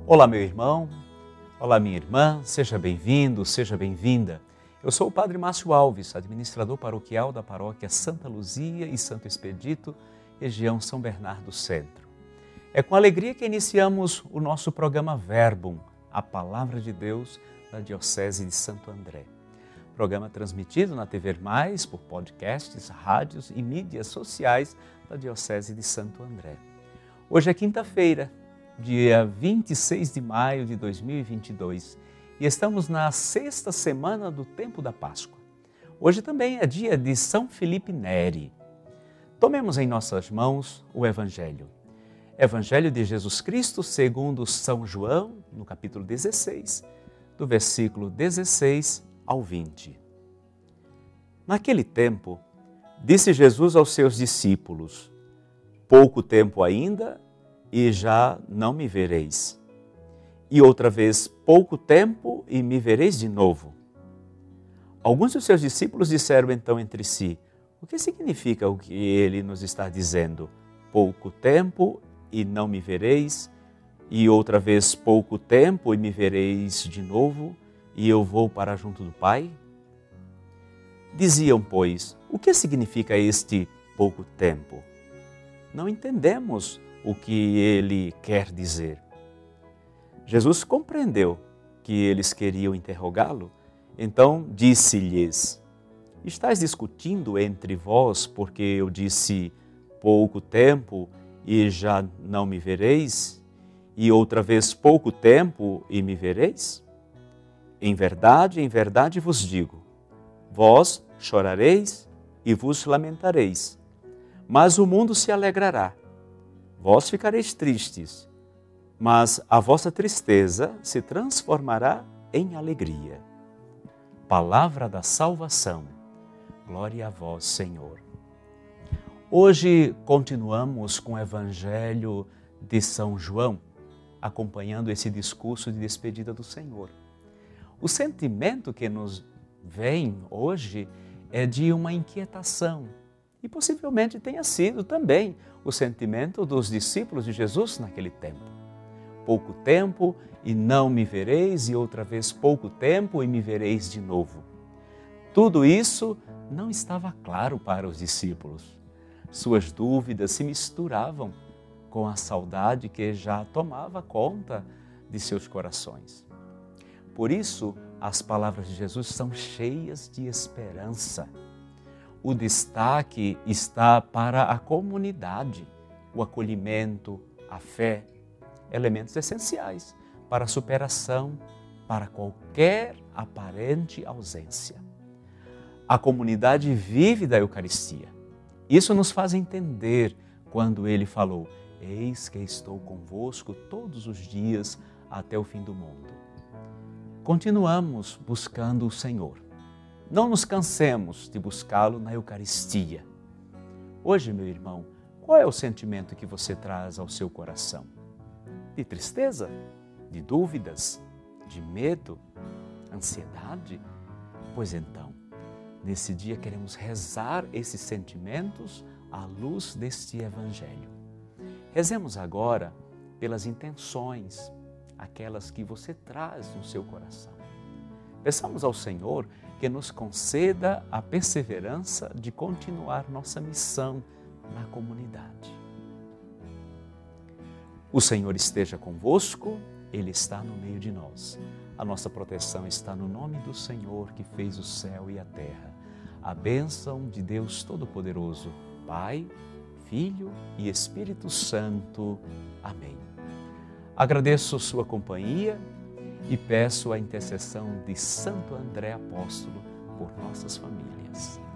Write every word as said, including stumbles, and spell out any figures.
Olá, meu irmão, olá, minha irmã, seja bem-vindo, seja bem-vinda. Eu sou o Padre Márcio Alves, administrador paroquial da paróquia Santa Luzia e Santo Expedito, região São Bernardo Centro. É com alegria que iniciamos o nosso programa Verbum, a Palavra de Deus da Diocese de Santo André. Programa transmitido na T V Mais, por podcasts, rádios e mídias sociais da Diocese de Santo André. Hoje é quinta-feira, dia vinte e seis de maio de dois mil e vinte e dois, e estamos na sexta semana do tempo da Páscoa. Hoje também é dia de São Felipe Neri. Tomemos em nossas mãos o Evangelho. Evangelho de Jesus Cristo segundo São João, no capítulo dezesseis, do versículo dezesseis ao vinte. Naquele tempo, disse Jesus aos seus discípulos: pouco tempo ainda e já não me vereis. E outra vez, pouco tempo e me vereis de novo. Alguns dos seus discípulos disseram então entre si: o que significa o que ele nos está dizendo? Pouco tempo e não me vereis, e outra vez pouco tempo e me vereis de novo, e eu vou para junto do Pai? Diziam, pois, o que significa este pouco tempo? Não entendemos o que ele quer dizer. Jesus compreendeu que eles queriam interrogá-lo, então disse-lhes: estais discutindo entre vós porque eu disse pouco tempo e já não me vereis, e outra vez pouco tempo e me vereis? Em verdade, em verdade vos digo, vós chorareis e vos lamentareis, mas o mundo se alegrará. Vós ficareis tristes, mas a vossa tristeza se transformará em alegria. Palavra da salvação. Glória a vós, Senhor. Hoje continuamos com o Evangelho de São João, acompanhando esse discurso de despedida do Senhor. O sentimento que nos vem hoje é de uma inquietação, e possivelmente tenha sido também o sentimento dos discípulos de Jesus naquele tempo. Pouco tempo e não me vereis, e outra vez pouco tempo e me vereis de novo. Tudo isso não estava claro para os discípulos. Suas dúvidas se misturavam com a saudade que já tomava conta de seus corações. Por isso, as palavras de Jesus são cheias de esperança. O destaque está para a comunidade, o acolhimento, a fé, elementos essenciais para a superação, para qualquer aparente ausência. A comunidade vive da Eucaristia. Isso nos faz entender quando ele falou: eis que estou convosco todos os dias até o fim do mundo. Continuamos buscando o Senhor. Não nos cansemos de buscá-lo na Eucaristia. Hoje, meu irmão, qual é o sentimento que você traz ao seu coração? De tristeza? De dúvidas? De medo? Ansiedade? Pois então, nesse dia queremos rezar esses sentimentos à luz deste Evangelho. Rezemos agora pelas intenções, aquelas que você traz no seu coração. Peçamos ao Senhor que nos conceda a perseverança de continuar nossa missão na comunidade. O Senhor esteja convosco, Ele está no meio de nós. A nossa proteção está no nome do Senhor que fez o céu e a terra. A bênção de Deus Todo-Poderoso, Pai, Filho e Espírito Santo. Amém. Agradeço sua companhia e peço a intercessão de Santo André Apóstolo por nossas famílias.